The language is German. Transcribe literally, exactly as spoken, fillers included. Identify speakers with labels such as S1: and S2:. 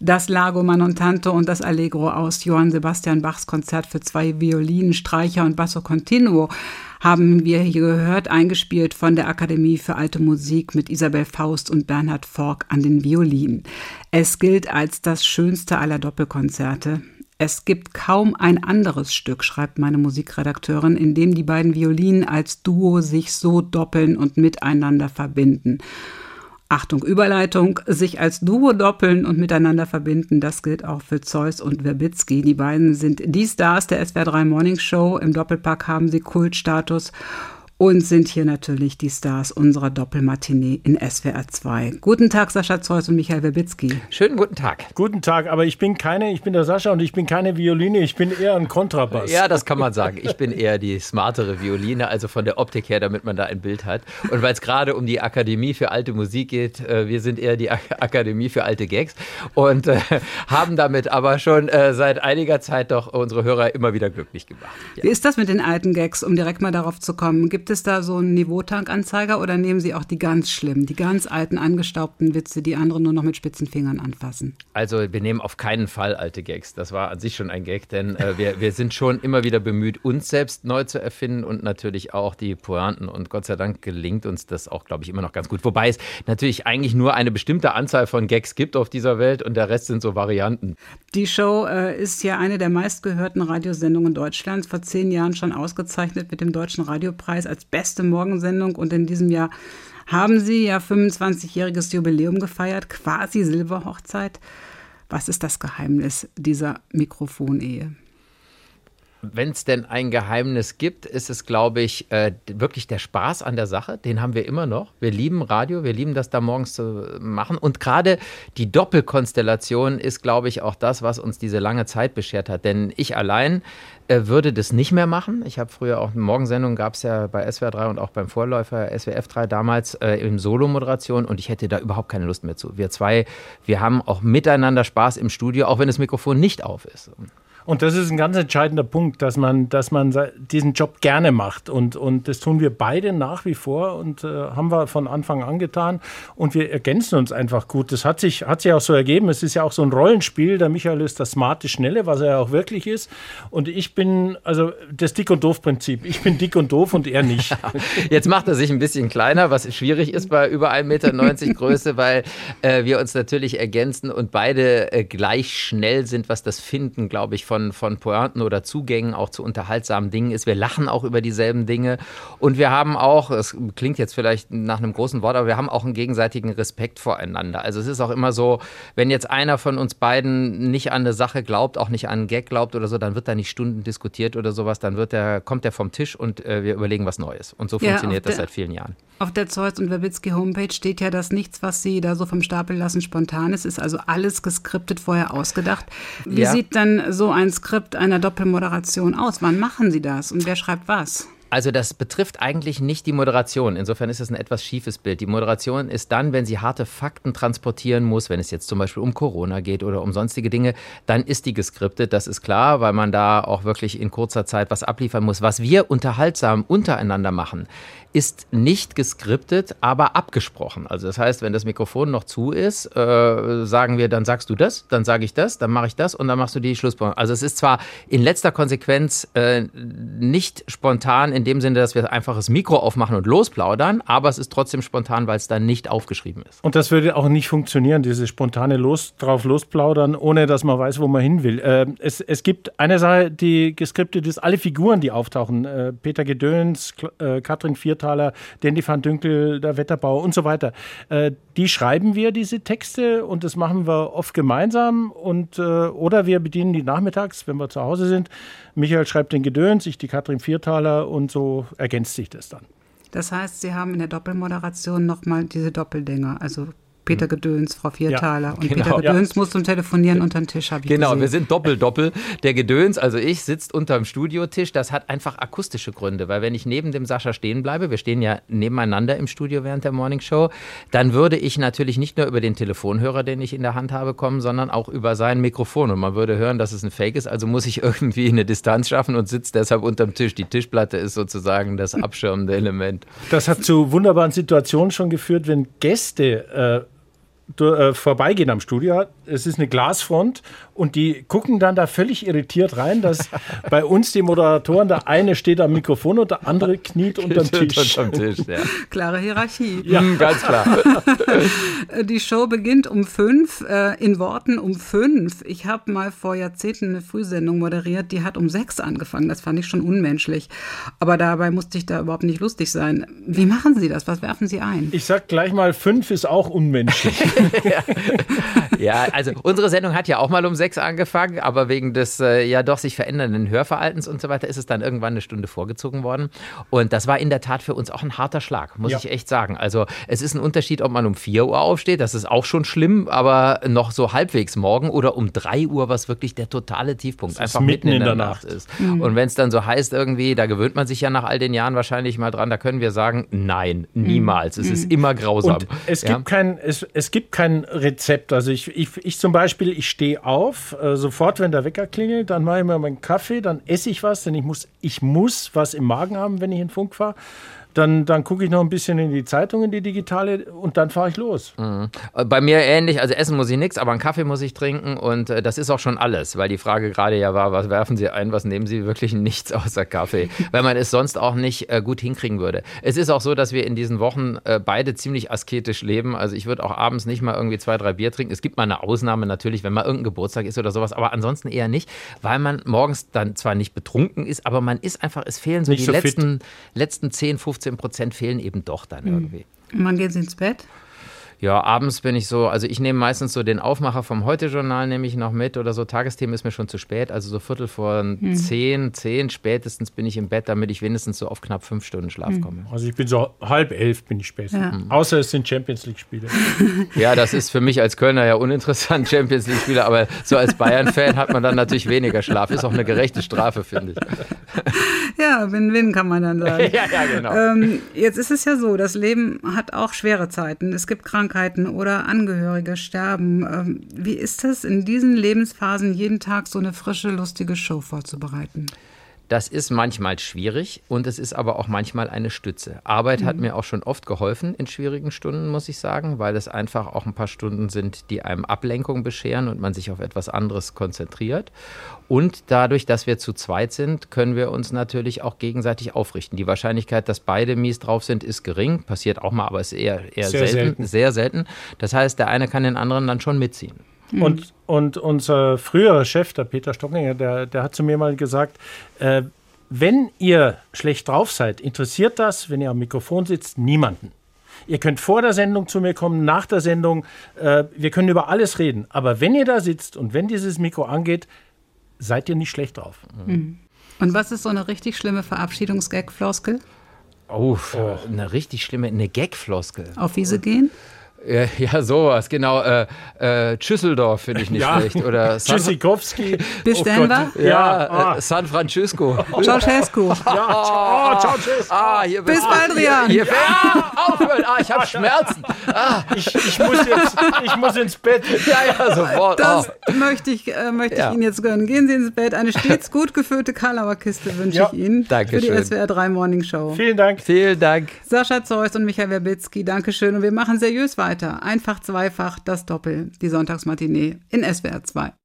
S1: Das Largo Man und Tanto und das Allegro aus Johann Sebastian Bachs Konzert für zwei Violinen, Streicher und Basso Continuo haben wir hier gehört, eingespielt von der Akademie für Alte Musik mit Isabel Faust und Bernhard Forck an den Violinen. Es gilt als das schönste aller Doppelkonzerte. Es gibt kaum ein anderes Stück, schreibt meine Musikredakteurin, in dem die beiden Violinen als Duo sich so doppeln und miteinander verbinden. Achtung, Überleitung, sich als Duo doppeln und miteinander verbinden, das gilt auch für Zeus und Verbitsky. Die beiden sind die Stars der S W R drei Morning Show. Im Doppelpack haben sie Kultstatus und sind hier natürlich die Stars unserer Doppelmatinee in S W R zwei. Guten Tag, Sascha Zeus und Michael Verbitsky.
S2: Schönen guten Tag.
S3: Guten Tag, aber ich bin keine, ich bin der Sascha und ich bin keine Violine, ich bin eher ein Kontrabass.
S2: Ja, das kann man sagen. Ich bin eher die smartere Violine, also von der Optik her, damit man da ein Bild hat. Und weil es gerade um die Akademie für alte Musik geht, äh, wir sind eher die Ak- Akademie für alte Gags und äh, haben damit aber schon äh, seit einiger Zeit doch unsere Hörer immer wieder glücklich gemacht. Ja.
S1: Wie ist das mit den alten Gags, um direkt mal darauf zu kommen? Gibt es da so einen Niveautankanzeiger oder nehmen Sie auch die ganz schlimmen, die ganz alten, angestaubten Witze, die andere nur noch mit spitzen Fingern anfassen?
S2: Also wir nehmen auf keinen Fall alte Gags. Das war an sich schon ein Gag, denn äh, wir, wir sind schon immer wieder bemüht, uns selbst neu zu erfinden und natürlich auch die Pointen. Und Gott sei Dank gelingt uns das auch, glaube ich, immer noch ganz gut. Wobei es natürlich eigentlich nur eine bestimmte Anzahl von Gags gibt auf dieser Welt und der Rest sind so Varianten.
S1: Die Show äh, ist ja eine der meistgehörten Radiosendungen Deutschlands, vor zehn Jahren schon ausgezeichnet mit dem Deutschen Radiopreis als beste Morgensendung und in diesem Jahr haben Sie ja fünfundzwanzigjähriges Jubiläum gefeiert, quasi Silberhochzeit. Was ist das Geheimnis dieser Mikrofonehe?
S2: Wenn es denn ein Geheimnis gibt, ist es, glaube ich, äh, wirklich der Spaß an der Sache. Den haben wir immer noch. Wir lieben Radio, wir lieben das da morgens zu machen. Und gerade die Doppelkonstellation ist, glaube ich, auch das, was uns diese lange Zeit beschert hat. Denn ich allein äh, würde das nicht mehr machen. Ich habe früher auch eine Morgensendung, gab es ja bei S W R drei und auch beim Vorläufer S W F drei damals äh, in Solo-Moderation und ich hätte da überhaupt keine Lust mehr zu. Wir zwei, wir haben auch miteinander Spaß im Studio, auch wenn das Mikrofon nicht auf ist.
S3: Und das ist ein ganz entscheidender Punkt, dass man, dass man diesen Job gerne macht. Und, und das tun wir beide nach wie vor und äh, haben wir von Anfang an getan. Und wir ergänzen uns einfach gut. Das hat sich, hat sich auch so ergeben. Es ist ja auch so ein Rollenspiel. Der Michael ist das smarte Schnelle, was er ja auch wirklich ist. Und ich bin, also das Dick- und Doof-Prinzip. Ich bin dick und doof und er nicht.
S2: Jetzt macht er sich ein bisschen kleiner, was schwierig ist bei über ein Meter neunzig Größe, weil äh, wir uns natürlich ergänzen und beide äh, gleich schnell sind, was das Finden, glaube ich, von Von, von Pointen oder Zugängen auch zu unterhaltsamen Dingen ist. Wir lachen auch über dieselben Dinge und wir haben auch, es klingt jetzt vielleicht nach einem großen Wort, aber wir haben auch einen gegenseitigen Respekt voreinander. Also es ist auch immer so, wenn jetzt einer von uns beiden nicht an eine Sache glaubt, auch nicht an einen Gag glaubt oder so, dann wird da nicht Stunden diskutiert oder sowas, dann wird der, kommt der vom Tisch und äh, wir überlegen was Neues. Und so ja, funktioniert das der, seit vielen Jahren.
S1: Auf der Zeus und Verbitsky Homepage steht ja, dass nichts, was Sie da so vom Stapel lassen, spontan ist. Ist also alles geskriptet, vorher ausgedacht. Wie ja. sieht dann so ein Skript einer Doppelmoderation aus? Wann machen Sie das und wer schreibt was?
S2: Also das betrifft eigentlich nicht die Moderation. Insofern ist es ein etwas schiefes Bild. Die Moderation ist dann, wenn sie harte Fakten transportieren muss, wenn es jetzt zum Beispiel um Corona geht oder um sonstige Dinge, dann ist die geskriptet, das ist klar, weil man da auch wirklich in kurzer Zeit was abliefern muss. Was wir unterhaltsam untereinander machen, ist nicht geskriptet, aber abgesprochen. Also das heißt, wenn das Mikrofon noch zu ist, äh, sagen wir, dann sagst du das, dann sage ich das, dann mache ich das und dann machst du die Schlusspunkte. Also es ist zwar in letzter Konsequenz äh, nicht spontan in dem Sinne, dass wir einfach das Mikro aufmachen und losplaudern, aber es ist trotzdem spontan, weil es dann nicht aufgeschrieben ist.
S3: Und das würde auch nicht funktionieren, dieses spontane Los, drauf losplaudern, ohne dass man weiß, wo man hin will. Äh, es, es gibt eine Sache, die geskriptet ist, alle Figuren, die auftauchen, äh, Peter Gedöns, äh, Katrin Vierthaler, Dandy van Dünkel, der Wetterbauer und so weiter. Äh, die schreiben wir, diese Texte, und das machen wir oft gemeinsam und, äh, oder wir bedienen die nachmittags, wenn wir zu Hause sind. Michael schreibt den Gedöns, ich die Katrin Vierthaler und so ergänzt sich das dann.
S1: Das heißt, Sie haben in der Doppelmoderation nochmal diese Doppeldinger, also Peter Gedöns, Frau Vierthaler. Ja, und genau, Peter Gedöns ja. muss zum Telefonieren unter den Tisch, habe ich
S2: Genau,
S1: gesehen.
S2: Wir sind doppel-doppel. Der Gedöns, also ich, sitzt unterm Studiotisch. Das hat einfach akustische Gründe, weil wenn ich neben dem Sascha stehen bleibe, wir stehen ja nebeneinander im Studio während der Morningshow, dann würde ich natürlich nicht nur über den Telefonhörer, den ich in der Hand habe, kommen, sondern auch über sein Mikrofon. Und man würde hören, dass es ein Fake ist. Also muss ich irgendwie eine Distanz schaffen und sitze deshalb unterm Tisch. Die Tischplatte ist sozusagen das abschirmende Element.
S3: Das hat zu wunderbaren Situationen schon geführt, wenn Gäste äh, äh, vorbeigehen am Studio. Es ist eine Glasfront und die gucken dann da völlig irritiert rein, dass bei uns die Moderatoren, der eine steht am Mikrofon und der andere kniet unterm Tisch.
S2: Unterm Tisch, ja.
S1: Klare Hierarchie.
S2: Ja, ganz klar.
S1: Die Show beginnt um fünf, äh, in Worten um fünf. Ich habe mal vor Jahrzehnten eine Frühsendung moderiert, die hat um sechs angefangen. Das fand ich schon unmenschlich. Aber dabei musste ich da überhaupt nicht lustig sein. Wie machen Sie das? Was werfen Sie ein?
S3: Ich sag gleich mal, fünf ist auch unmenschlich.
S2: ja. ja, also unsere Sendung hat ja auch mal um sechs angefangen, aber wegen des äh, ja doch sich verändernden Hörverhaltens und so weiter ist es dann irgendwann eine Stunde vorgezogen worden. Und das war in der Tat für uns auch ein harter Schlag, muss ja. ich echt sagen. Also es ist ein Unterschied, ob man um vier Uhr aufsteht, das ist auch schon schlimm, aber noch so halbwegs morgen oder um drei Uhr, was wirklich der totale Tiefpunkt einfach mitten in, in der, der Nacht ist. Mhm. Und wenn es dann so heißt irgendwie, da gewöhnt man sich ja nach all den Jahren wahrscheinlich mal dran, da können wir sagen, nein, niemals. Mhm. Es ist immer grausam.
S3: Und es,
S2: ja?
S3: gibt kein, es, es gibt kein Rezept. Also ich, ich, ich zum Beispiel, ich stehe auf, äh, sofort, wenn der Wecker klingelt, dann mache ich mir meinen Kaffee, dann esse ich was, denn ich muss, ich muss was im Magen haben, wenn ich in den Funk fahre. Dann, dann gucke ich noch ein bisschen in die Zeitung, in die digitale und dann fahre ich los.
S2: Mhm. Bei mir ähnlich, also essen muss ich nichts, aber einen Kaffee muss ich trinken und äh, das ist auch schon alles, weil die Frage gerade ja war, was werfen Sie ein, was nehmen Sie? Wirklich nichts außer Kaffee, weil man es sonst auch nicht äh, gut hinkriegen würde. Es ist auch so, dass wir in diesen Wochen äh, beide ziemlich asketisch leben, also ich würde auch abends nicht mal irgendwie zwei, drei Bier trinken. Es gibt mal eine Ausnahme natürlich, wenn mal irgendein Geburtstag ist oder sowas, aber ansonsten eher nicht, weil man morgens dann zwar nicht betrunken ist, aber man ist einfach, es fehlen so nicht die so letzten, letzten zehn, fünfzehn Prozent fehlen eben doch dann irgendwie.
S1: Und wann gehen Sie ins Bett?
S2: Ja, abends bin ich so, also ich nehme meistens so den Aufmacher vom Heute-Journal nehme ich noch mit oder so, Tagesthemen ist mir schon zu spät, also so Viertel vor hm. zehn, zehn spätestens bin ich im Bett, damit ich wenigstens so auf knapp fünf Stunden Schlaf hm. komme.
S3: Also ich bin so halb elf bin ich spätestens, ja. hm. außer es sind Champions-League-Spiele.
S2: Ja, das ist für mich als Kölner ja uninteressant, Champions-League-Spiele, aber so als Bayern-Fan hat man dann natürlich weniger Schlaf, ist auch eine gerechte Strafe, finde ich.
S1: Ja, Win-Win kann man dann sagen.
S2: ja, ja, genau.
S1: Ähm, jetzt ist es ja so, das Leben hat auch schwere Zeiten, es gibt Krankheiten oder Angehörige sterben. Wie ist das, in diesen Lebensphasen jeden Tag so eine frische, lustige Show vorzubereiten?
S2: Das ist manchmal schwierig und es ist aber auch manchmal eine Stütze. Arbeit mhm. hat mir auch schon oft geholfen in schwierigen Stunden, muss ich sagen, weil es einfach auch ein paar Stunden sind, die einem Ablenkung bescheren und man sich auf etwas anderes konzentriert. Und dadurch, dass wir zu zweit sind, können wir uns natürlich auch gegenseitig aufrichten. Die Wahrscheinlichkeit, dass beide mies drauf sind, ist gering. Passiert auch mal, aber ist eher, eher
S3: sehr
S2: selten,
S3: selten.
S2: Sehr selten. Das heißt, der eine kann den anderen dann schon mitziehen.
S3: Und, und unser früherer Chef, der Peter Stockinger, der, der hat zu mir mal gesagt, äh, wenn ihr schlecht drauf seid, interessiert das, wenn ihr am Mikrofon sitzt, niemanden. Ihr könnt vor der Sendung zu mir kommen, nach der Sendung, äh, wir können über alles reden. Aber wenn ihr da sitzt und wenn dieses Mikro angeht, seid ihr nicht schlecht drauf.
S1: Mhm. Und was ist so eine richtig schlimme Verabschiedungs-Gag-Floskel?
S2: Oh, oh, eine richtig schlimme, eine Gag-Floskel.
S1: Auf Wiese gehen?
S2: Ja, ja, sowas, genau. Äh, äh, Schüsseldorf finde ich nicht ja. schlecht. Oder
S3: Tschüssikowski.
S1: Bis oh Denver?
S2: Ja, ja ah. äh, San Francisco.
S1: Ceausescu.
S3: Ja, oh, Ceausescu.
S2: Ah, hier
S1: Bis bald, Rian.
S2: Hier, hier, ah, aufhören. Ah, ich habe Schmerzen. Ah.
S3: Ich, ich, muss jetzt, ich muss ins Bett.
S2: Ja, ja, sofort.
S1: Das
S2: oh.
S1: möchte ich, äh, möchte
S2: ja.
S1: ich Ihnen jetzt gönnen. Gehen Sie ins Bett. Eine stets gut gefüllte Karlauer-Kiste wünsche ja. ich Ihnen.
S2: Dankeschön.
S1: Für die S W R drei Morning Show.
S3: Vielen Dank.
S2: Vielen Dank.
S1: Sascha Zeus und Michael Werbitzky, Dankeschön. Und wir machen seriös weiter. Einfach, zweifach, das Doppel. Die Sonntagsmatinee in S W R zwei.